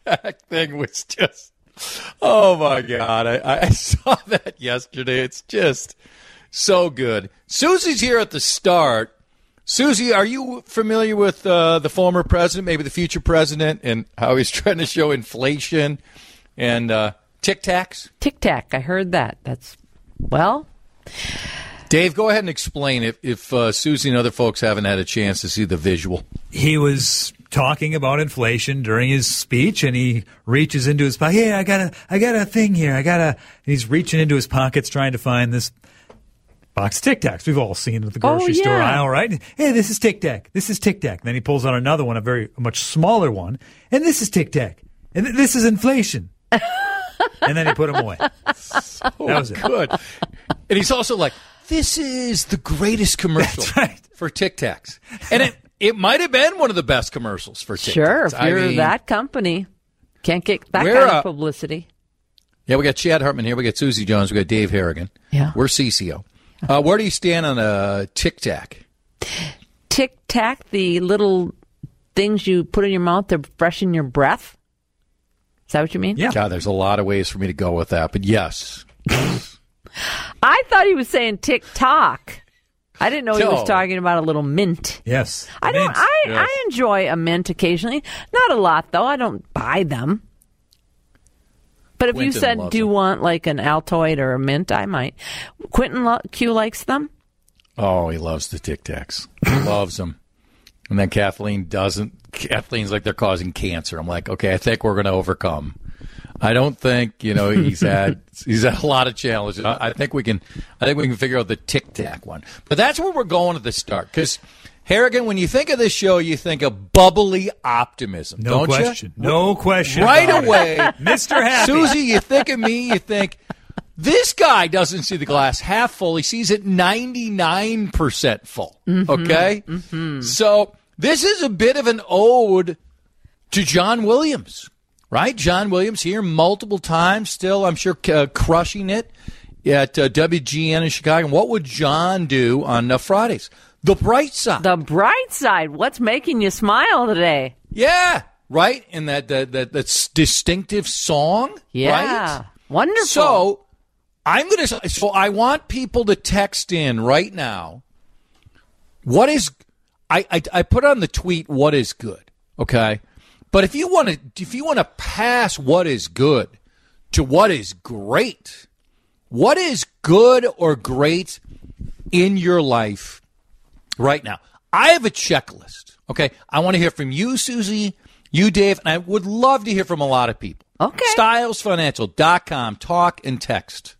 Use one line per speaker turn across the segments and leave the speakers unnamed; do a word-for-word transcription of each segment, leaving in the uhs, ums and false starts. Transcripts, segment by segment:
Tic-Tac thing was just, oh, my God. I, I saw that yesterday. It's just so good. Susie's here at the start. Susie, are you familiar with uh, the former president, maybe the future president, and how he's trying to show inflation and uh, Tic-Tacs?
Tic-Tac, I heard that. That's, well...
Dave, go ahead and explain if, if uh, Susie and other folks haven't had a chance to see the visual.
He was talking about inflation during his speech, and he reaches into his pocket. Hey, I got a, I got a thing here. I got a. He's reaching into his pockets trying to find this box of Tic Tacs. We've all seen it at the grocery
oh, yeah.
store aisle, right? Hey, this is Tic Tac. This is Tic Tac. Then he pulls out another one, a very a much smaller one, and this is Tic Tac. And th- this is inflation. And then he put them away.
So
that was it.
Good. And he's also like, this is the greatest commercial
right.
for Tic Tacs. And it, it might have been one of the best commercials for Tic Tacs.
Sure, if
I
you're
mean,
that company, can't get that
We're,
kind of
uh,
publicity.
Yeah, we got Chad Hartman here. We got Susie Jones. We got Dave Harrigan.
Yeah.
We're C C O. Uh, where do you stand on a Tic Tac?
Tic Tac, the little things you put in your mouth to freshen your breath. Is that what you mean?
Yeah.
God, there's a lot of ways for me to go with that, but yes.
I thought he was saying TikTok. I didn't know he
No.
was talking about a little mint.
Yes.
I don't.
Mint.
I,
Yes.
I enjoy a mint occasionally. Not a lot though. I don't buy them. But if
Quentin
you said,
loves
"Do you
them.
want like an Altoid or a mint?" I might. Quentin lo- Q likes them.
Oh, he loves the Tic Tacs. He loves them. And then Kathleen doesn't. Kathleen's like, they're causing cancer. I'm like, okay, I think we're going to overcome. I don't think, you know, he's had he's had a lot of challenges. I, I think we can I think we can figure out the Tic Tac one. But that's where we're going at the start. Because, Harrigan, when you think of this show, you think of bubbly optimism,
No
don't
question.
you?
No question.
Right
about it.
away.
Mister Happy.
Susie, you think of me, you think, this guy doesn't see the glass half full. He sees it ninety-nine percent full.
Mm-hmm.
Okay? Mm-hmm. So this is a bit of an ode to John Williams, right? John Williams here multiple times, still, I'm sure, uh, crushing it at uh, W G N in Chicago. And what would John do on uh, Fridays? The bright side.
The bright side. What's making you smile today?
Yeah, right? And that, that, that that's distinctive song,
Yeah.
right?
Wonderful.
So I'm going to. So I want people to text in right now. What is? I, I I put on the tweet. What is good? Okay, but if you want to, if you want to pass what is good to what is great, what is good or great in your life right now? I have a checklist. Okay, I want to hear from you, Susie, you, Dave, and I would love to hear from a lot of people.
Okay.
Styles Financial dot com. Talk and text.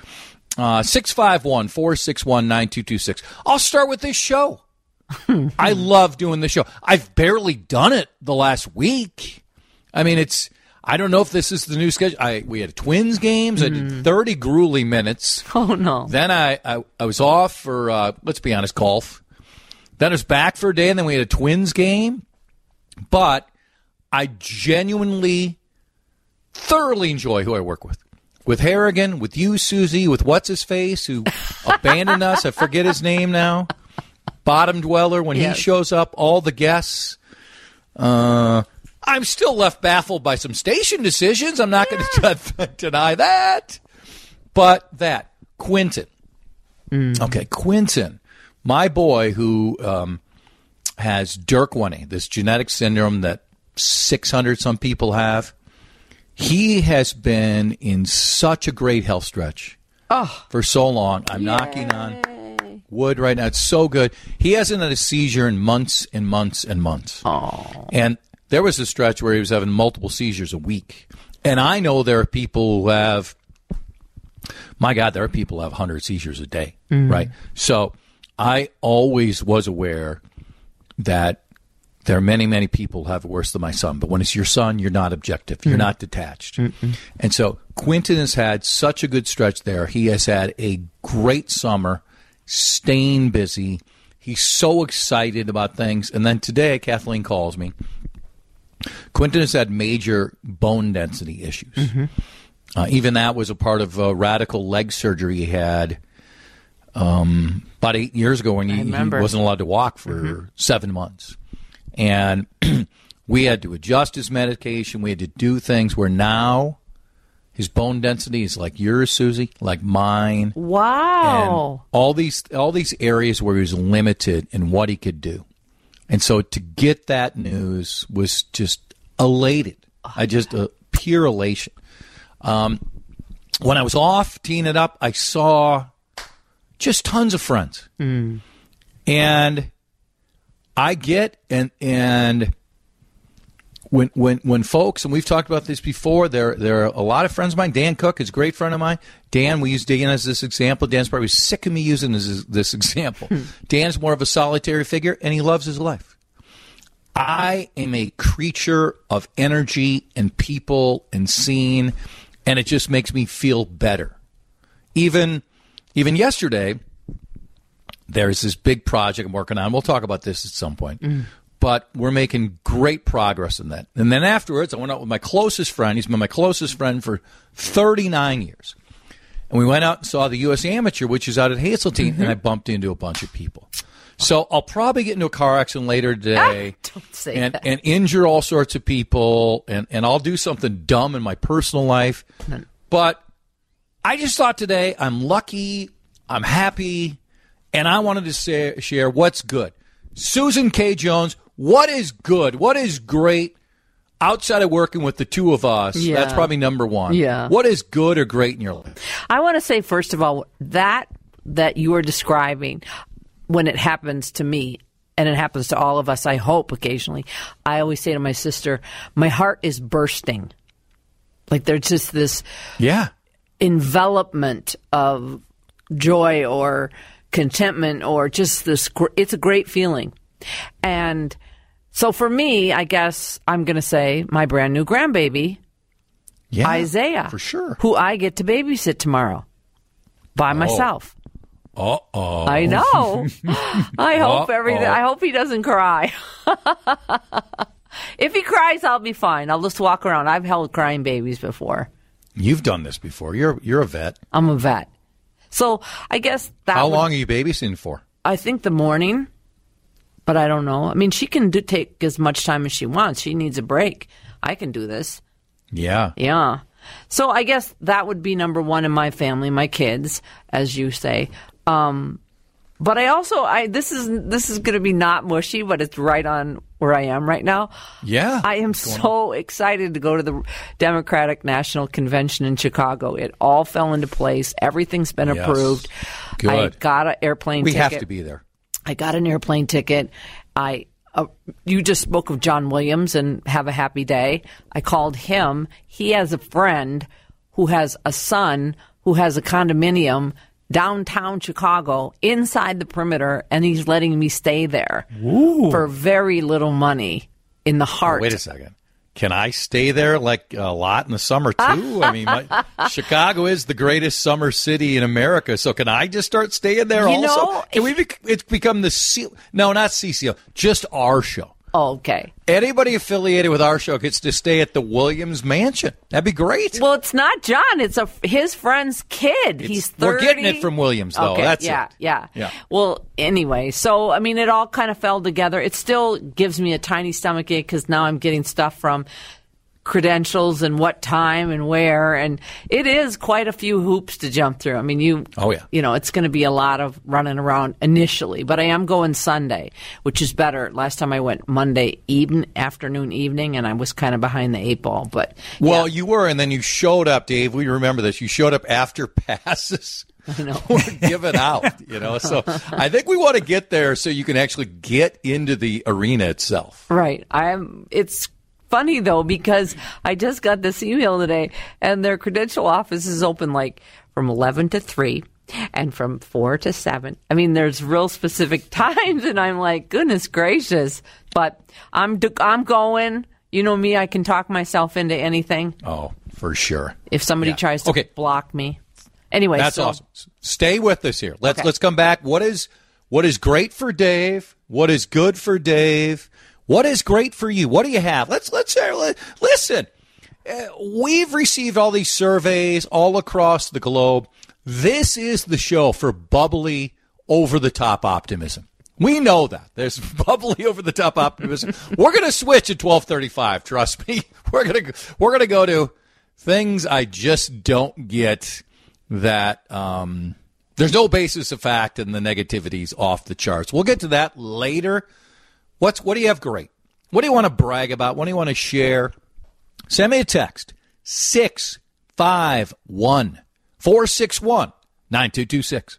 Uh, six five one, four six one, nine two two six. I'll start with this show. I love doing the show. I've barely done it the last week. I mean, it's, I don't know if this is the new schedule. I We had Twins games. I did thirty grueling minutes.
Oh, no.
Then I, I, I was off for, uh, let's be honest, golf. Then I was back for a day, and then we had a Twins game. But I genuinely, thoroughly enjoy who I work with. With Harrigan, with you, Susie, with what's-his-face, who abandoned us. I forget his name now. Bottom Dweller, when
Yes.
he shows up, all the guests. Uh, I'm still left baffled by some station decisions. I'm not going to deny that. But that, Quentin. Mm. Okay, Quentin, my boy who um, has Dirk-Winnie, this genetic syndrome that six hundred some people have. He has been in such a great health stretch
Oh.
for so long. I'm
Yay.
knocking on wood right now. It's so good. He hasn't had a seizure in months and months and months.
Oh.
And there was a stretch where he was having multiple seizures a week. And I know there are people who have, my God, there are people who have one hundred seizures a day, mm. right? So I always was aware that there are many, many people who have it worse than my son. But when it's your son, you're not objective. You're mm. not detached. Mm-mm. And so Quentin has had such a good stretch there. He has had a great summer, staying busy. He's so excited about things. And then today, Kathleen calls me. Quentin has had major bone density issues. Mm-hmm. Uh, even that was a part of a radical leg surgery he had um, about eight years ago when he, he wasn't allowed to walk for mm-hmm. seven months. And We had to adjust his medication. We had to do things where now his bone density is like yours, Susie, like mine.
Wow.
And all these all these areas where he was limited in what he could do. And so to get that news was just elated. I just uh, pure elation. Um, when I was off teeing it up, I saw just tons of friends.
Mm.
And I get and and when when when folks, and we've talked about this before, there there are a lot of friends of mine. Dan Cook is a great friend of mine. Dan, we use Dan as this example. Dan's probably sick of me using this this example. Dan's more of a solitary figure, and he loves his life. I am a creature of energy and people and scene, and it just makes me feel better. Even even yesterday, there's this big project I'm working on. We'll talk about this at some point. Mm. But we're making great progress in that. And then afterwards, I went out with my closest friend. He's been my closest friend for thirty-nine years. And we went out and saw the U S Amateur, which is out at Hazeltine, mm-hmm. and I bumped into a bunch of people. So I'll probably get into a car accident later today
ah, don't say
and,
that.
and injure all sorts of people, and, and I'll do something dumb in my personal life. But I just thought today I'm lucky, I'm happy, and I wanted to say, share what's good. Susan K. Jones, what is good? What is great outside of working with the two of us?
Yeah.
That's probably number one.
Yeah.
What is good or great in your life?
I want to say, first of all, that that you are describing, when it happens to me, and it happens to all of us, I hope occasionally, I always say to my sister, my heart is bursting. Like there's just this
yeah.
envelopment of joy or contentment or just this, it's a great feeling. And so for me, I guess I'm going to say my brand new grandbaby,
yeah,
Isaiah,
for sure,
who I get to babysit tomorrow by
oh.
myself.
Uh-oh.
I know. I hope
Uh-oh.
everything. I hope he doesn't cry. If he cries, I'll be fine. I'll just walk around. I've held crying babies before.
You've done this before. You're you're a vet.
I'm a vet. So I guess that.
How
would,
long are you babysitting for?
I think the morning, but I don't know. I mean, she can do, take as much time as she wants. She needs a break. I can do this.
Yeah.
Yeah. So I guess that would be number one in my family, my kids, as you say. Um, but I also, I this is this is going to be not mushy, but it's right on where I am right now.
Yeah.
I am so excited to go to the Democratic National Convention in Chicago. It all fell into place. Everything's been
Yes.
approved.
Good.
I got an airplane
We
ticket.
have to be there.
I got an airplane ticket. I uh, you just spoke of John Williams and have a happy day. I called him. He has a friend who has a son who has a condominium downtown Chicago inside the perimeter, and he's letting me stay there
Ooh.
for very little money in the heart.
Oh, wait a second. Can I stay there like a lot in the summer too? I mean, my, Chicago is the greatest summer city in America, so can I just start staying there
You
also?
know,
can we? Be, it's become the C- no, not C C O, just our show.
Oh, okay.
Anybody affiliated with our show gets to stay at the Williams Mansion. That'd be great.
Well, it's not John. It's a his friend's kid.
It's-
He's thirty.
We're getting it from Williams, though.
Okay,
That's
yeah,
it.
yeah,
Yeah.
Well, anyway, so I mean, it all kind of fell together. It still gives me a tiny stomach ache because now I'm getting stuff from credentials and what time and where, and it is quite a few hoops to jump through. I mean, you,
Oh, yeah.
you know, it's going to be a lot of running around initially, but I am going Sunday, which is better. Last time I went Monday even afternoon, evening, and I was kind of behind the eight ball. But
Well,
yeah.
you were, and then you showed up, Dave. We remember this. You showed up after passes
know.
were given out, you know. So I think we want to get there so you can actually get into the arena itself.
Right. I'm. It's funny though because I just got this email today, and their credential office is open like from eleven to three, and from four to seven. I mean, there's real specific times, and I'm like, goodness gracious. But I'm I'm going. You know me, I can talk myself into anything.
Oh, for sure.
If somebody
Yeah.
tries to
Okay.
block me. Anyway,
That's
so,
awesome. Stay with us here. Let's
Okay.
let's come back. What is what is great for Dave? What is good for Dave? What is great for you? What do you have? Let's let's uh, listen. Uh, we've received all these surveys all across the globe. This is the show for bubbly, over the top optimism. We know that. There's bubbly, over-the-top optimism. We're going to switch at twelve thirty-five. Trust me. We're going to we're going to go to things I just don't get. That um, there's no basis of fact, and the negativity's off the charts. We'll get to that later. What's what do you have great? What do you want to brag about? What do you want to share? Send me a text six five one four six one nine two two six.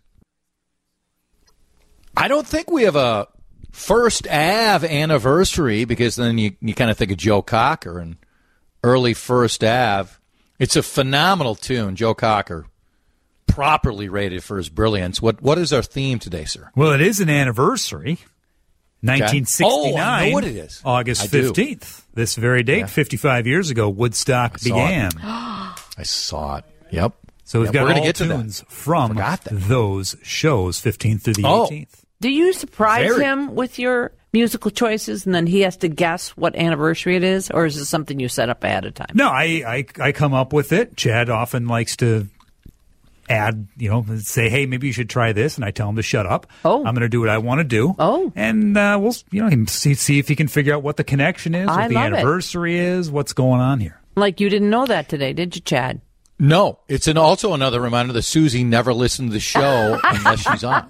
I don't think we have a First Ave anniversary because then you, you kind of think of Joe Cocker and early First Ave. It's a phenomenal tune, Joe Cocker, properly rated for his brilliance. What What is our theme today, sir?
Well, it is an anniversary. nineteen sixty-nine.
Oh, I know what it is.
August fifteenth. This very date, yeah. fifty-five years ago, Woodstock began.
I saw it. Yep.
So we've
yep,
got
we're
all
gonna get
tunes
to
from those shows, fifteenth through the
oh.
eighteenth.
Do you surprise
Very.
him with your musical choices, and then he has to guess what anniversary it is, or is it something you set up ahead of time?
No, I, I, I come up with it. Chad often likes to add, you know, say, hey, maybe you should try this, and I tell him to shut up.
Oh.
I'm going to do what I want to do.
Oh.
And uh, we'll, you know, see, see if he can figure out what the connection is, what
I
the
love it.
anniversary is, what's going on here.
Like you didn't know that today, did you, Chad?
No, it's an also another reminder that Susie never listened to the show unless she's on.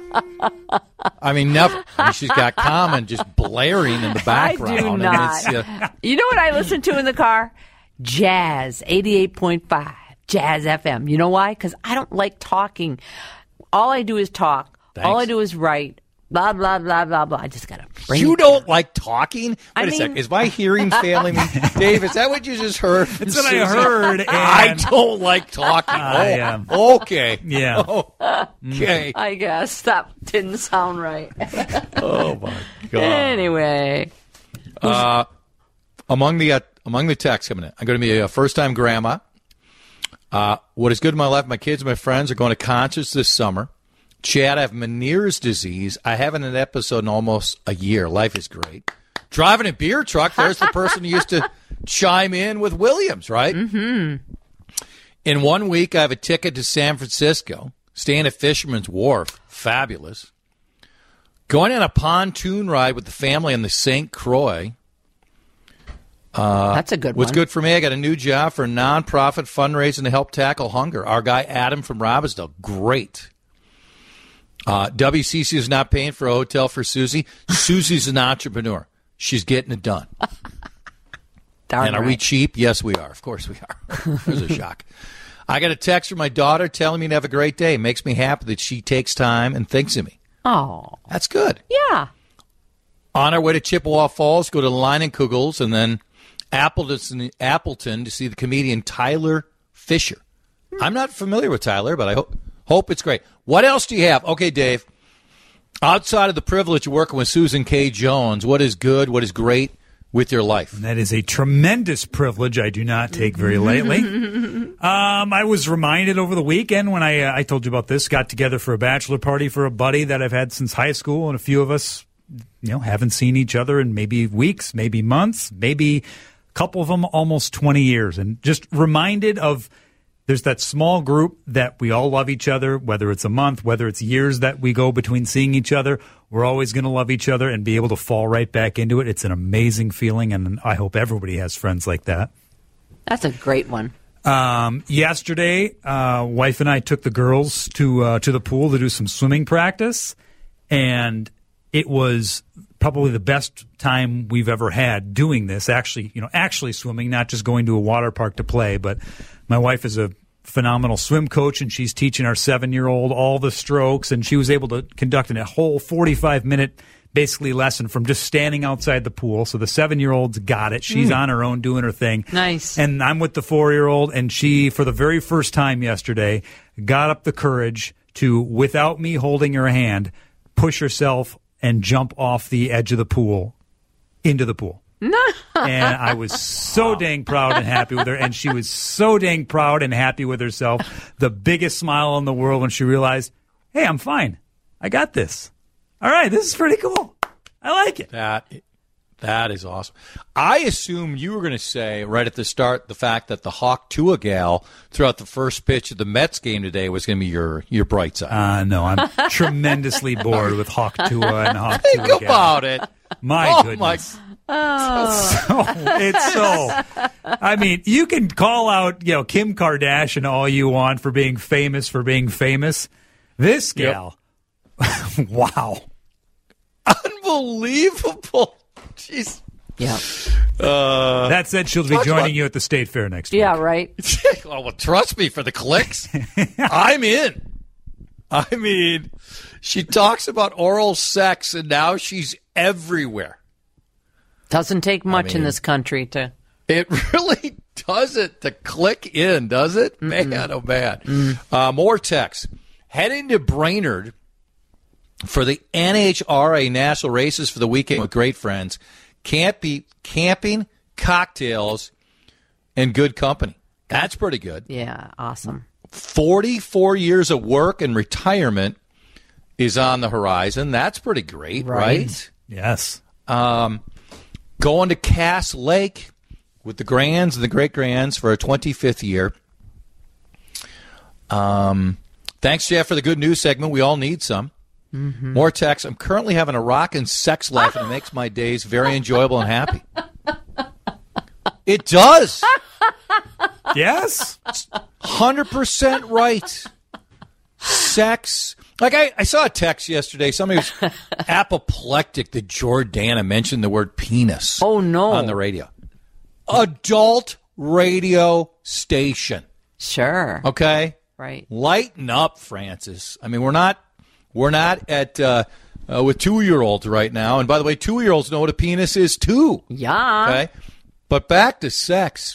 I mean, never. I mean, she's got Common just blaring in the background.
I do
and
not.
It's, uh,
You know what I listen to in the car? Jazz, eighty-eight point five, Jazz F M. You know why? Because I don't like talking. All I do is talk.
Thanks.
All I do is write. Blah, blah, blah, blah, blah. I just got to bring
you
it
don't
down.
like talking? Wait
I
a
mean-
second. Is my hearing failing me? Dave, is that what you just heard?
That's what I heard. And
I don't like talking.
I,
oh,
um,
okay.
Yeah.
Oh, okay.
I guess that didn't sound right.
Oh, my God.
Anyway.
Uh, among the uh, among the texts coming in, I'm going to be a first-time grandma. Uh, what is good in my life, my kids and my friends are going to concerts this summer. Chad, I have Meniere's disease. I haven't an episode in almost a year. Life is great. Driving a beer truck, there's the person who used to chime in with Williams, right? Mm-hmm. In one week, I have a ticket to San Francisco, staying at Fisherman's Wharf. Fabulous. Going on a pontoon ride with the family on the Saint Croix.
Uh, That's a good
What's
one.
good for me, I got a new job for a nonprofit fundraising to help tackle hunger. Our guy, Adam from Robbinsdale, great. Uh, W C C is not paying for a hotel for Susie. Susie's an entrepreneur. She's getting it done.
Darn
and are
right.
we cheap? Yes, we are. Of course we are. There's a shock. I got a text from my daughter telling me to have a great day. It makes me happy that she takes time and thinks of me.
Oh,
That's good.
yeah.
On our way to Chippewa Falls, go to Line and Kugels and then Appleton, Appleton to see the comedian Tyler Fisher. I'm not familiar with Tyler, but I hope hope it's great. What else do you have? Okay, Dave, outside of the privilege of working with Susan K. Jones, what is good, what is great with your life?
That is a tremendous privilege I do not take very lightly. um, I was reminded over the weekend when I uh, I told you about this, got together for a bachelor party for a buddy that I've had since high school, and a few of us, you know, haven't seen each other in maybe weeks, maybe months, maybe a couple of them almost twenty years, and just reminded of there's that small group that we all love each other, whether it's a month, whether it's years that we go between seeing each other. We're always going to love each other and be able to fall right back into it. It's an amazing feeling, and I hope everybody has friends like that.
That's a great one.
Um, yesterday, uh, wife and I took the girls to uh, to the pool to do some swimming practice, and it was probably the best time we've ever had doing this. Actually, you know, actually swimming, not just going to a water park to play. But my wife is a phenomenal swim coach, and she's teaching our seven-year-old all the strokes, and she was able to conduct a whole forty-five minute basically lesson from just standing outside the pool. So the seven-year-old's got it. She's mm. on her own doing her thing.
Nice.
And I'm with the four-year-old, and she, for the very first time yesterday, got up the courage to, without me holding her hand, push herself and jump off the edge of the pool into the pool. And I was so dang proud and happy with her, and she was so dang proud and happy with herself. The biggest smile in the world when she realized, hey, I'm fine. I got this. All right, this is pretty cool. I like it.
That That is awesome. I assumed you were going to say right at the start the fact that the Hawk Tua gal throughout the first pitch of the Mets game today was going to be your, your bright side.
Uh, no, I'm tremendously bored with Hawk Tua and Hawk
Think
Tua
about
gal.
it.
My
oh,
goodness.
My.
Oh.
So, it's so. I mean, you can call out, you know, Kim Kardashian all you want for being famous for being famous. This gal, yep. Wow,
unbelievable. Jeez.
Yeah.
Uh, that said, she'll be joining about- you at the State Fair next
yeah,
week.
Yeah, right.
Oh, well, trust me, for the clicks, I'm in. I mean, she talks about oral sex, and now she's everywhere.
Doesn't take much I mean, in this country to.
It really doesn't to click in, does it? Mm-mm. Man, oh man. Mm. Uh, more text. Heading to Brainerd for the N H R A National Races for the weekend with great friends. Campy, camping, cocktails, and good company. That's pretty good.
Yeah, awesome.
forty-four years of work and retirement is on the horizon. That's pretty great, right? right?
Yes.
Um, going to Cass Lake with the grands and the great-grands for a twenty-fifth year. Um, thanks, Jeff, for the good news segment. We all need some. Mm-hmm. More text. I'm currently having a rockin' sex life, and it makes my days very enjoyable and happy. It does.
Yes.
one hundred percent right. Sex. Like, I, I saw a text yesterday. Somebody was apoplectic that Jordana mentioned the word penis.
Oh, no.
On the radio. Adult radio station.
Sure.
Okay?
Right.
Lighten up, Francis. I mean, we're not we're not at uh, uh, with two-year-olds right now. And by the way, two-year-olds know what a penis is too.
Yeah.
Okay? But back to sex.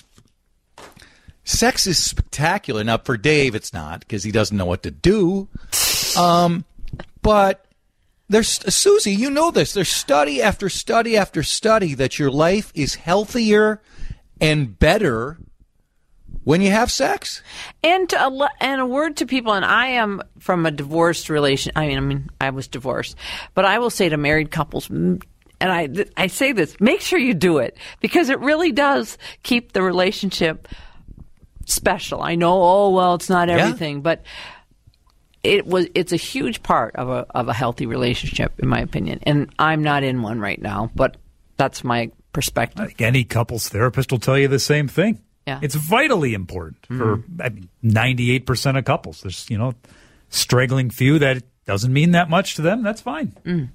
Sex is spectacular. Now, for Dave, it's not because he doesn't know what to do. Um, but there's Susie, you know this. There's study after study after study that your life is healthier and better when you have sex.
And to a, and a word to people, and I am from a divorced relation. I mean, I mean, I was divorced, but I will say to married couples, and I I say this: make sure you do it because it really does keep the relationship special. I know, oh well, it's not everything, yeah. but it was. It's a huge part of a of a healthy relationship, in my opinion. And I'm not in one right now, but that's my perspective.
I think any couples therapist will tell you the same thing.
Yeah.
It's vitally important mm. for I mean, ninety-eight percent of couples. There's, you know, straggling few that doesn't mean that much to them. That's fine.
Mm.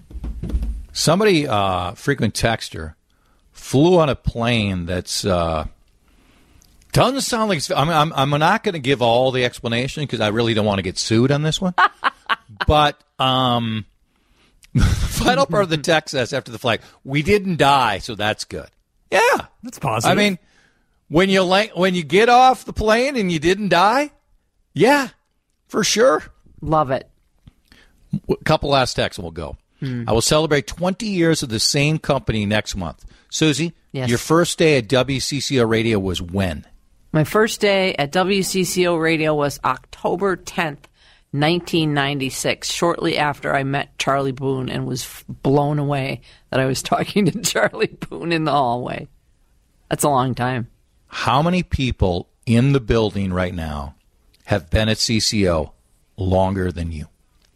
Somebody, uh, frequent texter, flew on a plane that's uh, doesn't sound like. I'm, I'm, I'm not going to give all the explanation because I really don't want to get sued on this one. But um, the final part of the text says after the flight, we didn't die, so that's good. Yeah,
that's positive.
I mean. When you when you get off the plane and you didn't die, yeah, for sure.
Love it.
A couple last texts and we'll go. Mm. I will celebrate twenty years of the same company next month. Susie,
yes.
Your first day at W C C O Radio was when?
My first day at W C C O Radio was October tenth, nineteen ninety-six, shortly after I met Charlie Boone and was blown away that I was talking to Charlie Boone in the hallway. That's a long time.
How many people in the building right now have been at C C O longer than you?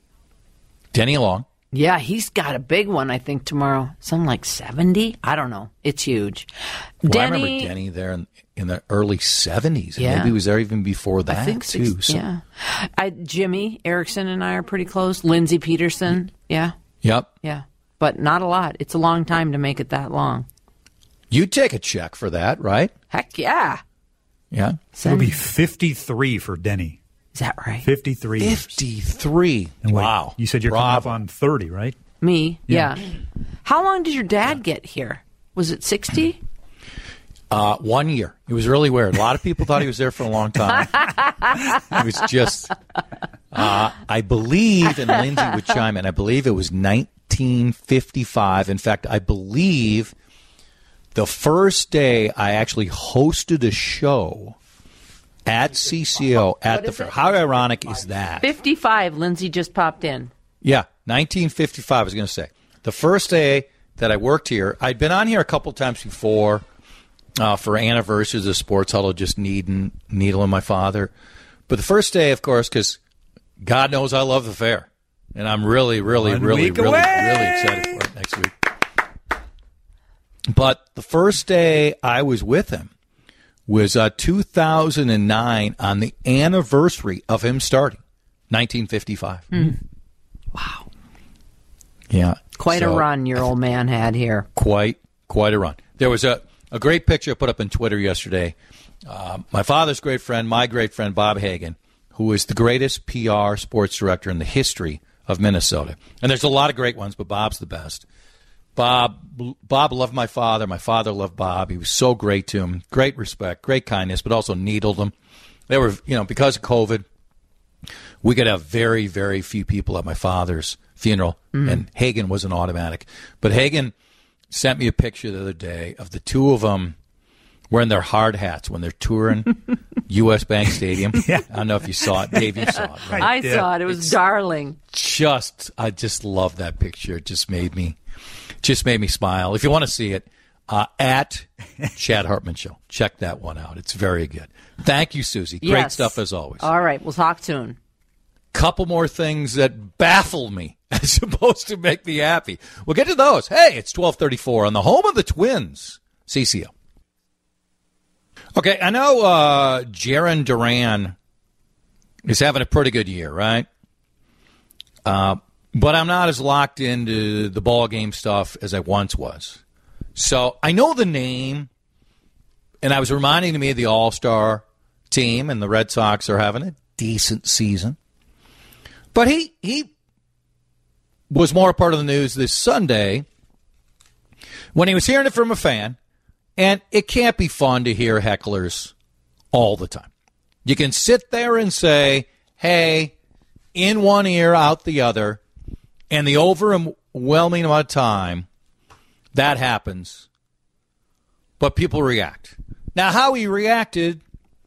Denny Long.
Yeah, he's got a big one, I think, tomorrow. Something like seventy? I don't know. It's huge.
Well,
Denny,
I remember Denny there in, in the early seventies.
Yeah.
Maybe he was there even before that,
I think
too.
Six,
so.
Yeah. I, Jimmy Erickson and I are pretty close. Lindsey Peterson. Yeah.
Yep.
Yeah. But not a lot. It's a long time to make it that long.
You'd take a check for that, right?
Heck yeah.
Yeah.
It'll be fifty-three for Denny.
Is that right?
fifty-three.
fifty-three.
And wait,
wow.
You said you're
Bravo.
coming up on thirty, right?
Me?
Yeah.
yeah. How long did your dad yeah. get here? Was it sixty?
Uh, one year. It was really weird. A lot of people thought he was there for a long time. It was just, uh, I believe, and Lindsay would chime in, I believe it was nineteen fifty-five. In fact, I believe the first day I actually hosted a show at C C O at the fair. How ironic is that?
fifty-five. Lindsay just popped in.
Yeah, nineteen fifty-five, I was going to say. The first day that I worked here. I'd been on here a couple times before uh, for anniversaries of Sports Huddle, just needing, needling my father. But the first day, of course, because God knows I love the fair. And I'm really, really,
One
really,
week
really,
away.
really excited for it next week. But the first day I was with him was uh, two thousand nine on the anniversary of him starting, nineteen fifty-five.
Mm. Wow.
Yeah.
Quite
so,
a run your old man had here.
Quite, quite a run. There was a, a great picture I put up on Twitter yesterday. Uh, my father's great friend, my great friend, Bob Hagan, who is the greatest P R sports director in the history of Minnesota. And there's a lot of great ones, but Bob's the best. Bob Bob loved my father. My father loved Bob. He was so great to him. Great respect, great kindness, but also needled him. They were, you know, because of COVID, we could have very, very few people at my father's funeral, mm-hmm. and Hagan was an automatic. But Hagan sent me a picture the other day of the two of them wearing their hard hats when they're touring U S Bank Stadium. Yeah. I don't know if you saw it. Dave, you saw it, right?
I
yeah.
saw it. It was
it's
darling.
Just, I just love that picture. It just made me, just made me smile. If you want to see it, uh, at Chad Hartman Show. Check that one out. It's very good. Thank you, Susie. Great
yes.
stuff as always.
All right. We'll talk soon.
Couple more things that baffle me as opposed to make me happy. We'll get to those. Hey, it's twelve thirty-four on the home of the Twins, C C O. Okay, I know uh, Jarren Duran is having a pretty good year, right? Uh, but I'm not as locked into the ball game stuff as I once was. So I know the name, and I was reminding me of the All-Star team, and the Red Sox are having a decent season. But he he was more a part of the news this Sunday when he was hearing it from a fan. And it can't be fun to hear hecklers all the time. You can sit there and say, hey, in one ear, out the other, and the overwhelming amount of time that happens, but people react. Now, how he reacted,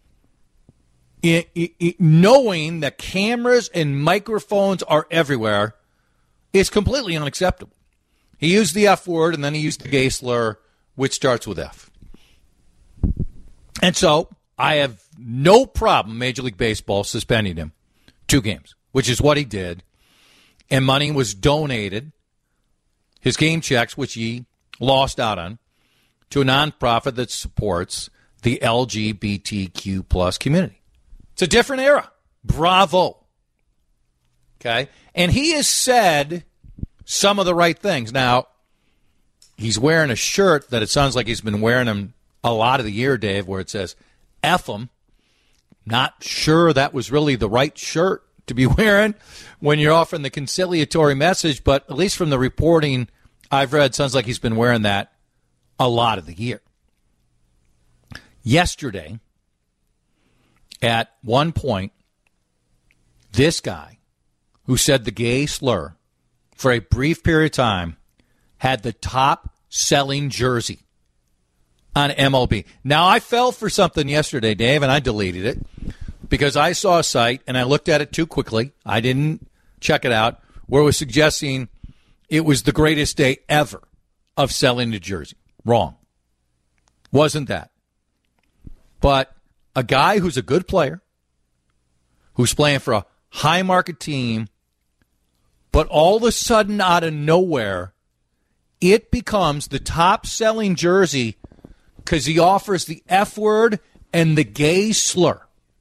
it, it, it, knowing that cameras and microphones are everywhere, is completely unacceptable. He used the F word, and then he used the gay slur, which starts with F. And so I have no problem Major League Baseball suspending him two games, which is what he did. And money was donated, his game checks, which he lost out on, to a nonprofit that supports the L G B T Q plus community. It's a different era. Bravo. Okay? And he has said some of the right things. Now, he's wearing a shirt that it sounds like he's been wearing them a lot of the year, Dave, where it says F him. Not sure that was really the right shirt to be wearing when you're offering the conciliatory message, but at least from the reporting I've read, sounds like he's been wearing that a lot of the year. Yesterday, at one point, this guy who said the gay slur for a brief period of time had the top selling jersey on M L B. Now, I fell for something yesterday, Dave, and I deleted it because I saw a site and I looked at it too quickly. I didn't check it out, where it was suggesting it was the greatest day ever of selling a jersey. Wrong. Wasn't that. But a guy who's a good player, who's playing for a high market team, but all of a sudden out of nowhere, it becomes the top selling jersey because he offers the F word and the gay slur.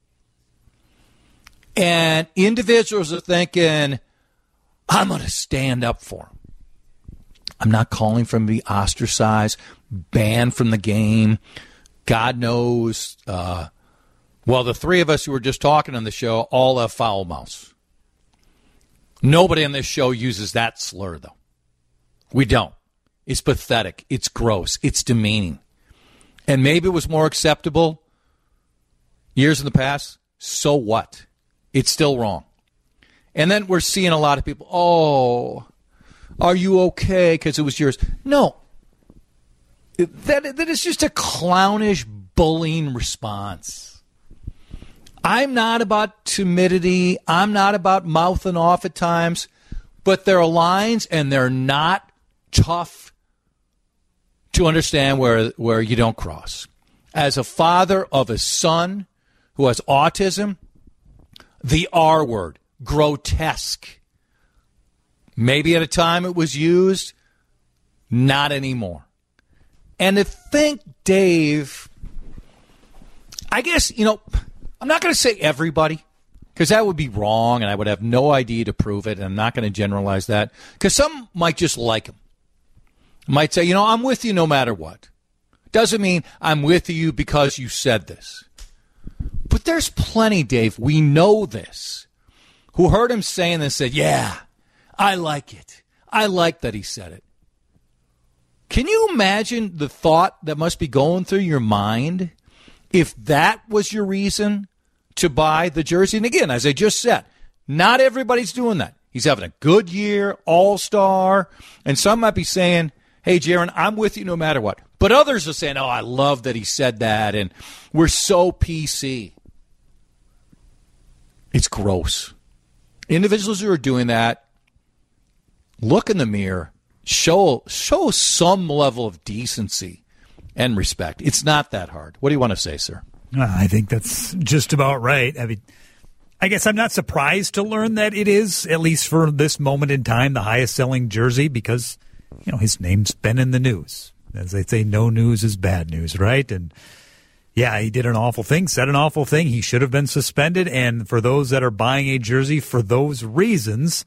And individuals are thinking, I'm going to stand up for him. I'm not calling for him to be ostracized, banned from the game. God knows. Uh, well, the three of us who were just talking on the show all have foul mouths. Nobody on this show uses that slur, though. We don't. It's pathetic. It's gross. It's demeaning. And maybe it was more acceptable years in the past. So what? It's still wrong. And then we're seeing a lot of people, oh, are you okay because it was yours? No. That, that is just a clownish bullying response. I'm not about timidity. I'm not about mouthing off at times. But there are lines, and they're not tough to understand where, where you don't cross. As a father of a son who has autism, the R word, grotesque. Maybe at a time it was used, not anymore. And to think, Dave, I guess, you know, I'm not going to say everybody, because that would be wrong, and I would have no idea to prove it, and I'm not going to generalize that, because some might just like him. Might say, you know, I'm with you no matter what. Doesn't mean I'm with you because you said this. But there's plenty, Dave, we know this, who heard him saying this, said, yeah, I like it. I like that he said it. Can you imagine the thought that must be going through your mind if that was your reason to buy the jersey? And again, as I just said, not everybody's doing that. He's having a good year, all-star, and some might be saying, hey, Jaron, I'm with you no matter what. But others are saying, oh, I love that he said that, and we're so P C. It's gross. Individuals who are doing that, look in the mirror, show show some level of decency and respect. It's not that hard. What do you want to say, sir?
I think that's just about right. I mean, I guess I'm not surprised to learn that it is, at least for this moment in time, the highest-selling jersey because, you know, his name's been in the news. As they say, no news is bad news, right? And, yeah, he did an awful thing, said an awful thing. He should have been suspended. And for those that are buying a jersey for those reasons,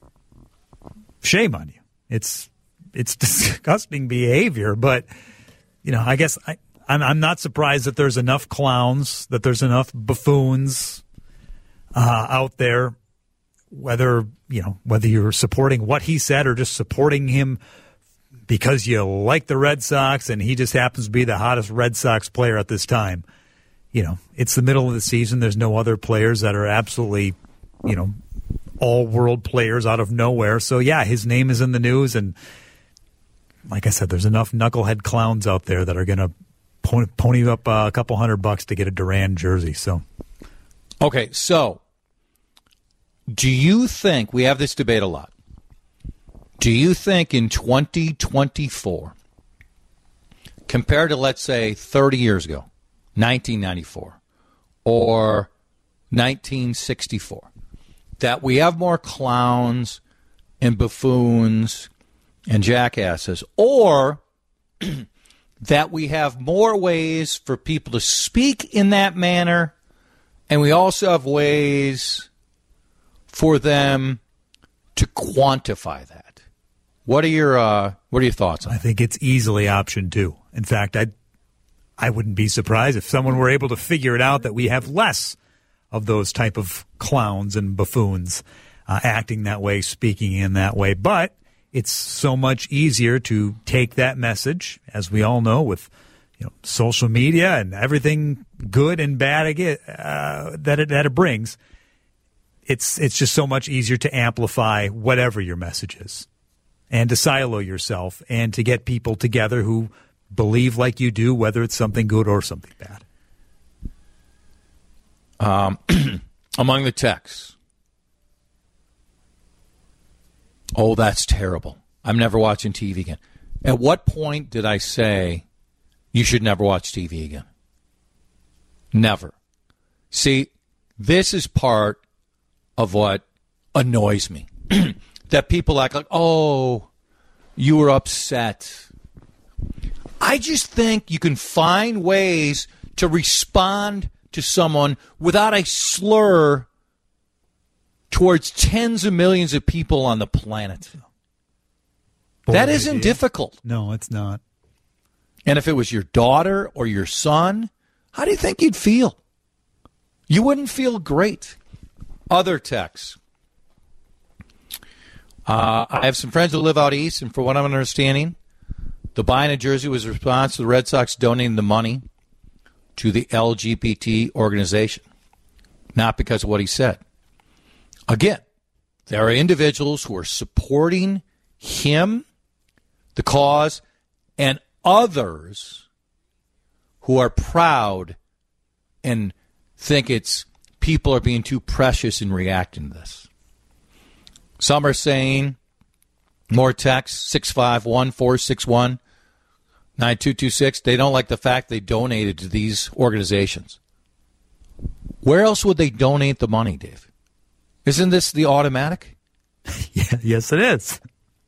shame on you. It's it's disgusting behavior. But, you know, I guess I, I'm, I'm not surprised that there's enough clowns, that there's enough buffoons uh, out there, whether, you know, whether you're supporting what he said or just supporting him because you like the Red Sox and he just happens to be the hottest Red Sox player at this time. You know, it's the middle of the season. There's no other players that are absolutely, you know, all-world players out of nowhere. So, yeah, his name is in the news. And like I said, there's enough knucklehead clowns out there that are going to pony, pony up uh, a couple hundred bucks to get a Durant jersey. So,
okay, so do you think, we have this debate a lot, do you think in twenty twenty-four, compared to, let's say, thirty years ago, nineteen ninety-four, or nineteen sixty-four, that we have more clowns and buffoons and jackasses, or that we have more ways for people to speak in that manner, and we also have ways for them to quantify that? What are your uh, what are your thoughts on that?
I think it's easily option two. In fact, I I wouldn't be surprised if someone were able to figure it out that we have less of those type of clowns and buffoons uh, acting that way, speaking in that way. But it's so much easier to take that message, as we all know, with you know social media and everything good and bad again, uh, that it that it brings. It's it's just so much easier to amplify whatever your message is, and to silo yourself, and to get people together who believe like you do, whether it's something good or something bad.
Um, among the texts, oh, that's terrible. I'm never watching T V again. At what point did I say you should never watch T V again? Never. See, this is part of what annoys me. That people act like, oh, you were upset. I just think you can find ways to respond to someone without a slur towards tens of millions of people on the planet. Boy, that isn't yeah. difficult.
No, it's not.
And if it was your daughter or your son, how do you think you'd feel? You wouldn't feel great. Other texts. Uh, I have some friends who live out east, and for what I'm understanding, the buying of jersey was a response to the Red Sox donating the money to the L G B T organization, not because of what he said. Again, there are individuals who are supporting him, the cause, and others who are proud and think it's people are being too precious in reacting to this. Some are saying, more text, six five one, four six one, nine two two six, they don't like the fact they donated to these organizations. Where else would they donate the money, Dave? Isn't this the automatic?
Yeah, yes, it is.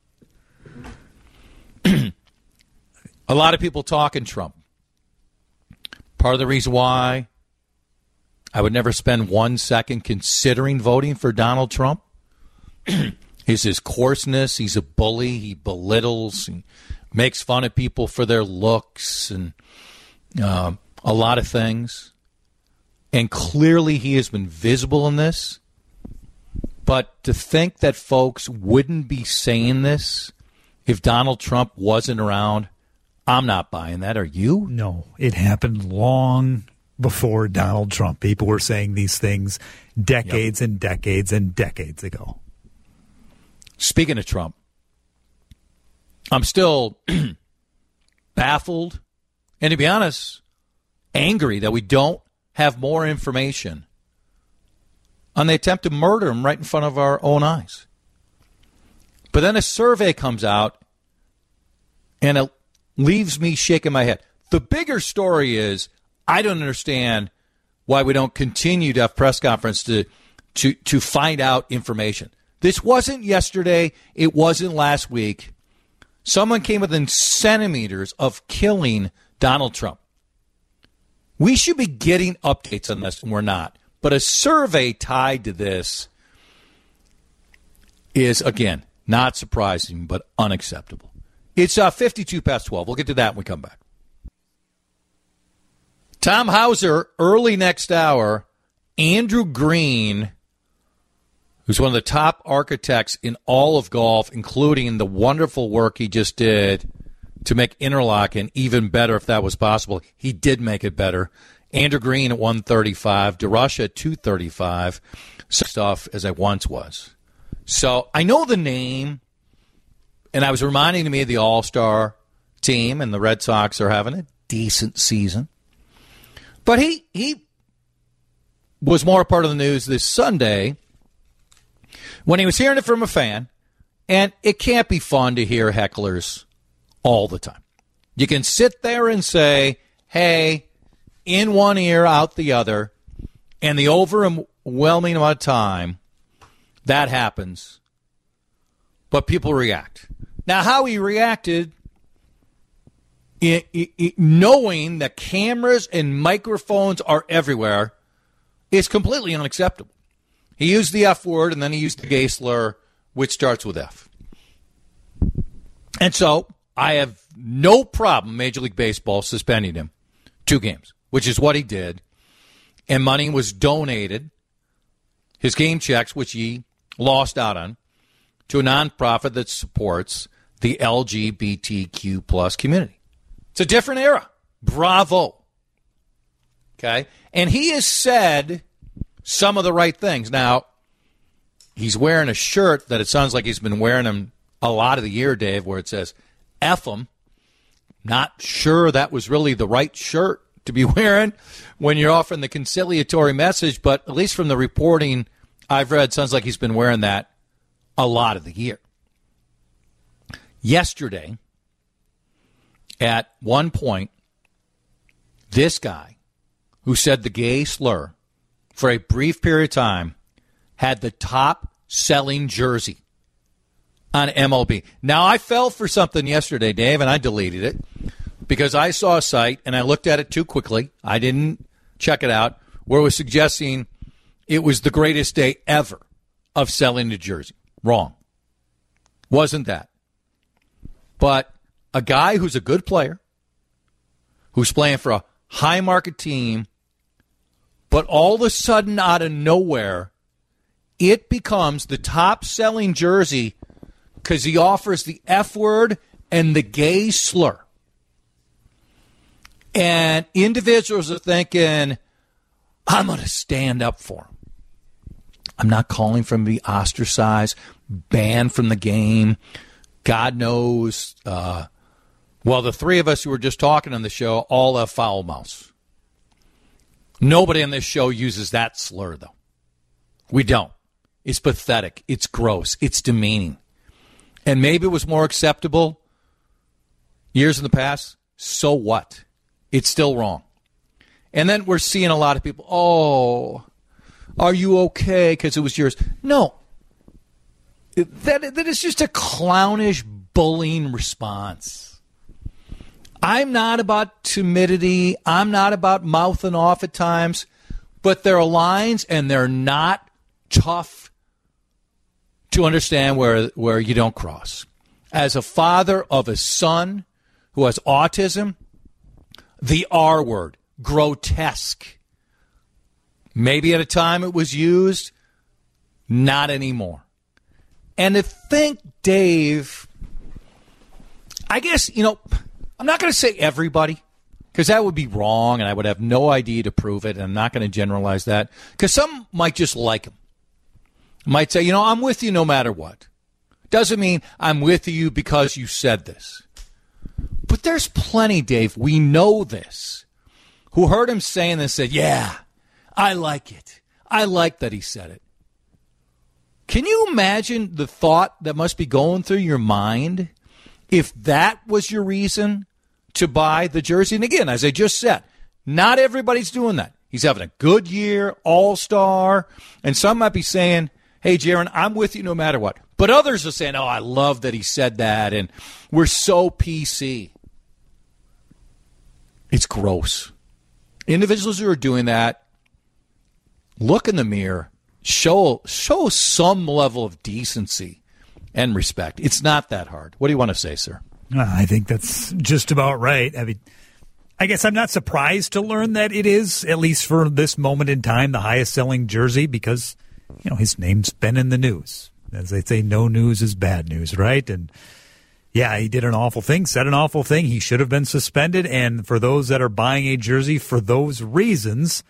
A lot of people talking Trump. Part of the reason why I would never spend one second considering voting for Donald Trump is his coarseness. He's a bully. He belittles. He makes fun of people for their looks and uh, a lot of things. And clearly he has been visible in this. But to think that folks wouldn't be saying this if Donald Trump wasn't around, I'm not buying that. Are you?
No, it happened long before Donald Trump. People were saying these things decades yep. and decades and decades ago.
Speaking of Trump, I'm still baffled and, to be honest, angry that we don't have more information on the attempt to murder him right in front of our own eyes. But then a survey comes out, and it leaves me shaking my head. The bigger story is I don't understand why we don't continue to have press conference to, to, to find out information. This wasn't yesterday. It wasn't last week. Someone came within centimeters of killing Donald Trump. We should be getting updates on this, and we're not. But a survey tied to this is, again, not surprising, but unacceptable. It's uh, fifty-two past twelve. We'll get to that when we come back. Tom Hauser, early next hour. Andrew Green, who's one of the top architects in all of golf, including the wonderful work he just did to make Interlaken even better if that was possible. He did make it better. Andrew Green at one thirty-five, DeRusha at two thirty-five, stuff as I once was. So I know the name, and I was reminding me of the All-Star team, and the Red Sox are having a decent season. But he he was more a part of the news this Sunday when he was hearing it from a fan, and it can't be fun to hear hecklers all the time. You can sit there and say, hey, in one ear, out the other, and the overwhelming amount of time that happens, but people react. Now, how he reacted, it, it, it, knowing that cameras and microphones are everywhere, is completely unacceptable. He used the F word, and then he used the gay slur, which starts with F. And so I have no problem Major League Baseball suspending him two games, which is what he did. And money was donated, his game checks, which he lost out on, to a nonprofit that supports the L G B T Q plus community. It's a different era. Bravo. Okay? And he has said some of the right things. Now, he's wearing a shirt that it sounds like he's been wearing them a lot of the year, Dave, where it says F them. Not sure that was really the right shirt to be wearing when you're offering the conciliatory message, but at least from the reporting I've read, sounds like he's been wearing that a lot of the year. Yesterday, at one point, this guy who said the gay slur for a brief period of time had the top selling jersey on M L B. Now, I fell for something yesterday, Dave, and I deleted it because I saw a site and I looked at it too quickly. I didn't check it out, where it was suggesting it was the greatest day ever of selling a jersey. Wrong. Wasn't that. But a guy who's a good player, who's playing for a high market team, but all of a sudden out of nowhere, it becomes the top selling jersey because he offers the F word and the gay slur. And individuals are thinking, I'm going to stand up for him. I'm not calling for him to be ostracized, banned from the game. God knows. Uh, well, the three of us who were just talking on the show all have foul mouths. Nobody on this show uses that slur, though. We don't. It's pathetic. It's gross. It's demeaning. And maybe it was more acceptable years in the past. So what? It's still wrong. And then we're seeing a lot of people, oh, are you okay because it was yours? No. That, that is just a clownish, bullying response. I'm not about timidity. I'm not about mouthing off at times. But there are lines, and they're not tough to understand where, where you don't cross. As a father of a son who has autism, the R word, grotesque. Maybe at a time it was used, not anymore. And to think, Dave, I guess, you know, I'm not going to say everybody, because that would be wrong, and I would have no idea to prove it, and I'm not going to generalize that, because some might just like him. Might say, you know, I'm with you no matter what. Doesn't mean I'm with you because you said this. But there's plenty, Dave, we know this, who heard him saying this and said, yeah, I like it. I like that he said it. Can you imagine the thought that must be going through your mind if that was your reason to buy the jersey? And again, as I just said, not everybody's doing that. He's having a good year, all-star, and some might be saying, hey, Jaron, I'm with you no matter what. But others are saying, oh, I love that he said that, and we're so P C. It's gross. Individuals who are doing that, look in the mirror, show show some level of decency and respect. It's not that hard. What do you want to say, sir?
I think that's just about right. I mean, I guess I'm not surprised to learn that it is, at least for this moment in time, the highest selling jersey because, you know, his name's been in the news. As they say, no news is bad news, right? And yeah, he did an awful thing, said an awful thing. He should have been suspended. And for those that are buying a jersey for those reasons,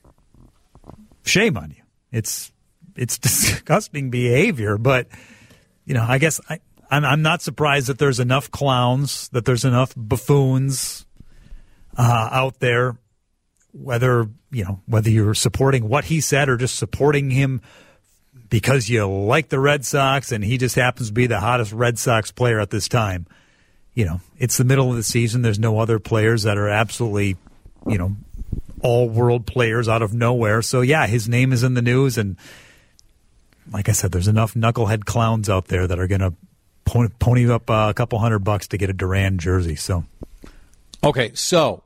shame on you. It's it's disgusting behavior. But, you know, I guess I, I'm, I'm not surprised that there's enough clowns, that there's enough buffoons uh, out there, whether, you know, whether you're supporting what he said or just supporting him because you like the Red Sox and he just happens to be the hottest Red Sox player at this time. You know, it's the middle of the season. There's no other players that are absolutely, you know, all-world players out of nowhere. So, yeah, his name is in the news. And like I said, there's enough knucklehead clowns out there that are going to pony, pony up uh, a couple hundred bucks to get a Durant jersey. So,
okay, so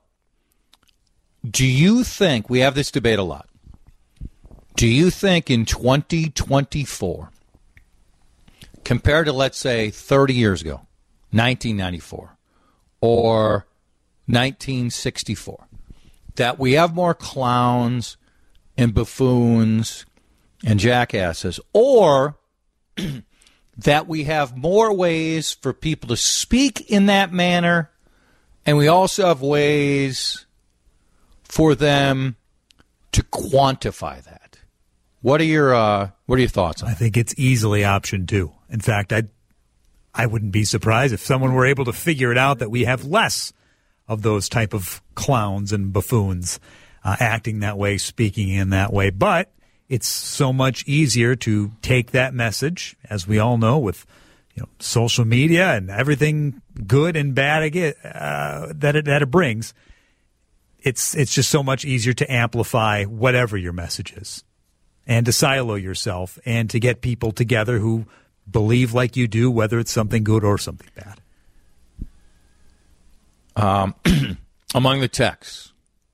do you think, we have this debate a lot, do you think in twenty twenty-four, compared to, let's say, thirty years ago, nineteen ninety-four, or nineteen sixty-four, that we have more clowns and buffoons and jackasses, or that we have more ways for people to speak in that manner, and we also have ways for them to quantify that? What are your uh, what are your thoughts on that?
I think it's easily option two. In fact, I I wouldn't be surprised if someone were able to figure it out that we have less of those type of clowns and buffoons uh, acting that way, speaking in that way. But it's so much easier to take that message, as we all know, with you know social media and everything good and bad again, uh, that it that it brings. It's it's just so much easier to amplify whatever your message is, and to silo yourself, and to get people together who believe like you do, whether it's something good or something bad.
Um, among the texts,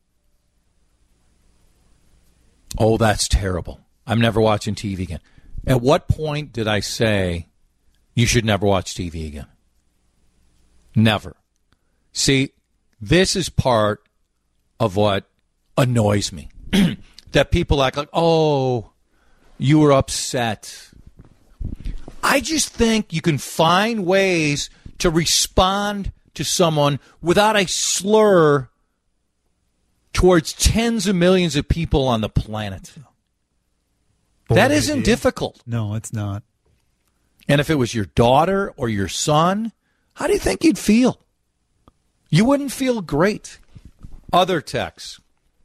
oh, that's terrible. I'm never watching T V again. At what point did I say you should never watch T V again? Never. See, this is part of what annoys me. That people act like, oh, you were upset. I just think you can find ways to respond to someone without a slur towards tens of millions of people on the planet.
Boy,
that isn't
idea.
difficult.
No, it's not.
And if it was your daughter or your son, how do you think you'd feel? You wouldn't feel great. Other texts.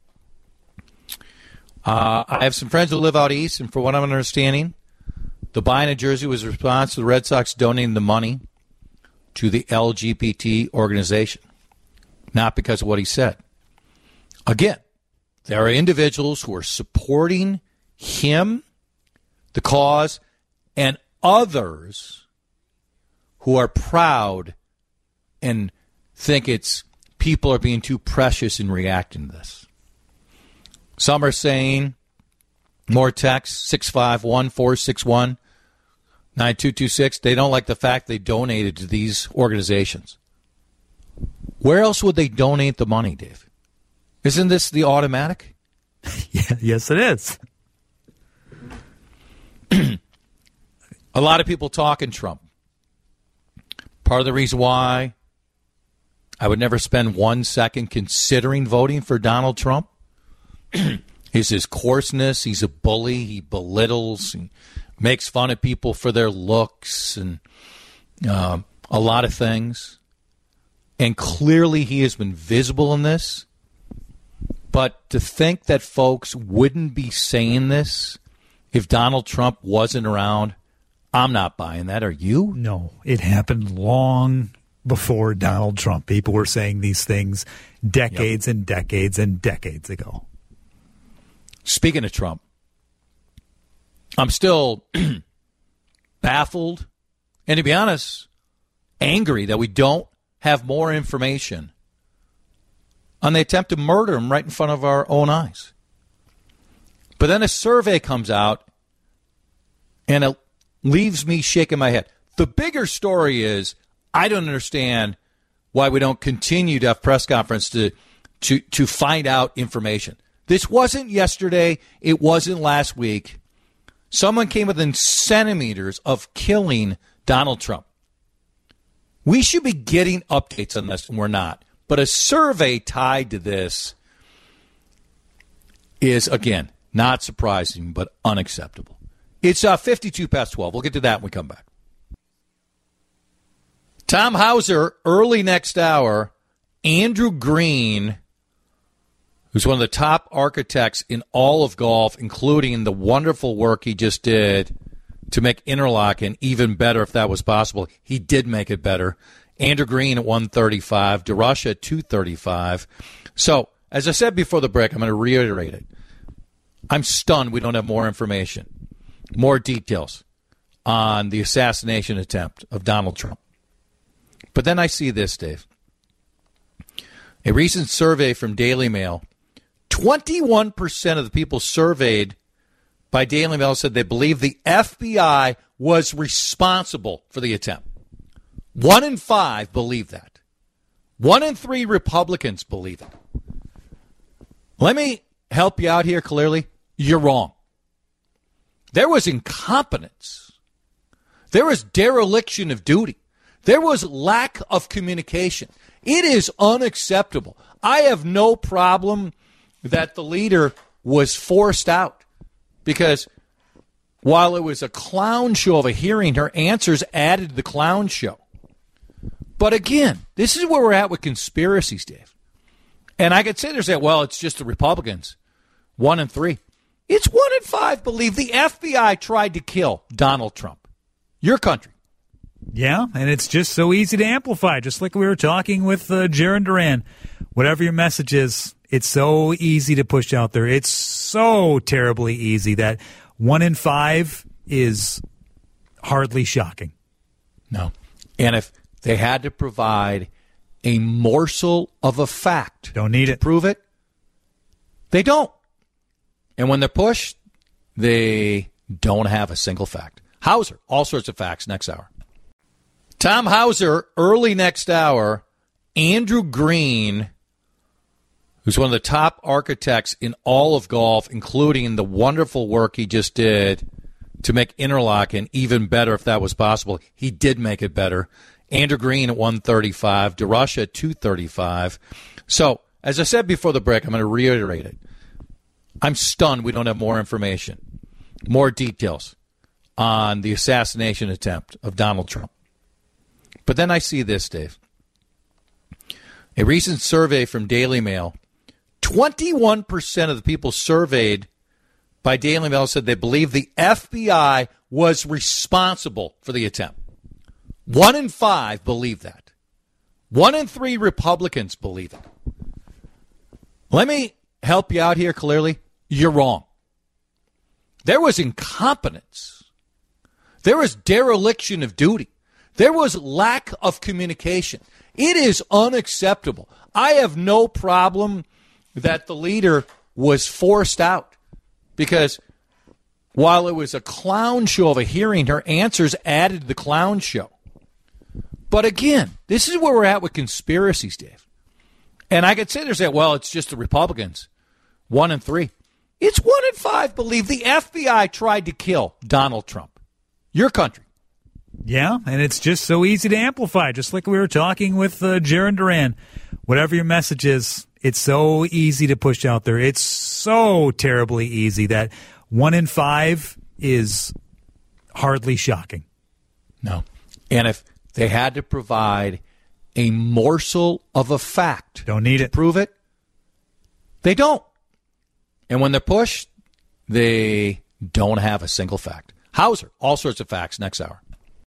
Uh, I have some friends who live out east, and for what I'm understanding, the buying of jersey was a response to the Red Sox donating the money to the L G B T organization. not because of what he said. Again, there are individuals who are supporting him, the cause, and others who are proud and think it's people are being too precious in reacting to this. Some are saying, more text, six five one, four six one, nine two two six. They don't like the fact they donated to these organizations. Where else would they donate the money, Dave? Isn't this the automatic?
Yeah, yes, it is.
A lot of people talking Trump. Part of the reason why I would never spend one second considering voting for Donald Trump is his coarseness. He's a bully. He belittles. He makes fun of people for their looks and uh, a lot of things. And clearly he has been visible in this. But to think that folks wouldn't be saying this if Donald Trump wasn't around, I'm not buying that. Are you?
No, it happened long before Donald Trump. People were saying these things decades yep. and decades and decades ago.
Speaking of Trump, I'm still baffled and, to be honest, angry that we don't have more information on the attempt to murder him right in front of our own eyes. But then a survey comes out, and it leaves me shaking my head. The bigger story is I don't understand why we don't continue to have press conference to to to find out information. This wasn't yesterday. It wasn't last week. Someone came within centimeters of killing Donald Trump. We should be getting updates on this, and we're not. But a survey tied to this is, again, not surprising, but unacceptable. It's uh, fifty-two past twelve. We'll get to that when we come back. Tom Hauser, early next hour. Andrew Green, who's one of the top architects in all of golf, including the wonderful work he just did to make Interlaken even better if that was possible. He did make it better. Andrew Green at one thirty-five, DeRusha at two thirty-five. So, as I said before the break, I'm going to reiterate it. I'm stunned we don't have more information, more details on the assassination attempt of Donald Trump. But then I see this, Dave. A recent survey from Daily Mail, twenty-one percent of the people surveyed by Daily Mail said they believe the F B I was responsible for the attempt. One in five believe that. One in three Republicans believe it. Let me help you out here clearly. You're wrong. There was incompetence. There was dereliction of duty. There was lack of communication. It is unacceptable. I have no problem that the leader was forced out because while it was a clown show of a hearing, her answers added to the clown show. But again, this is where we're at with conspiracies, Dave. And I could sit there and say, well, it's just the Republicans. One in three. It's one in five believe the F B I tried to kill Donald Trump. Your country.
Yeah, and it's just so easy to amplify, just like we were talking with uh, Jaron Duran. Whatever your message is, it's so easy to push out there. It's so terribly easy that one in five is hardly shocking.
No. And if they had to provide a morsel of a fact
don't need
to
it.
prove it, they don't. And when they're pushed, they don't have a single fact. Hauser, all sorts of facts next hour. Tom Hauser, early next hour. Andrew Green, who's one of the top architects in all of golf, including the wonderful work he just did to make Interlaken even better if that was possible. He did make it better. Andrew Green at one thirty-five, DeRusha at two thirty-five. So, as I said before the break, I'm going to reiterate it. I'm stunned we don't have more information, more details on the assassination attempt of Donald Trump. But then I see this, Dave. A recent survey from Daily Mail, twenty-one percent of the people surveyed by Daily Mail said they believe the F B I was responsible for the attempt. One in five believe that. One in three Republicans believe it. Let me help you out here clearly. You're wrong. There was incompetence. There was dereliction of duty. There was lack of communication. It is unacceptable. I have no problem that the leader was forced out because while it was a clown show of a hearing, her answers added to the clown show. But again, this is where we're at with conspiracies, Dave. And I could sit there and say, well, it's just the Republicans. One in three. It's one in five believe the F B I tried to kill Donald Trump. Your country.
Yeah, and it's just so easy to amplify, just like we were talking with uh, Jaron Duran. Whatever your message is, it's so easy to push out there. It's so terribly easy that one in five is hardly shocking.
No. And if they had to provide a morsel of a fact
don't need
to
it.
prove it, they don't. And when they're pushed, they don't have a single fact. Hauser, all sorts of facts next hour.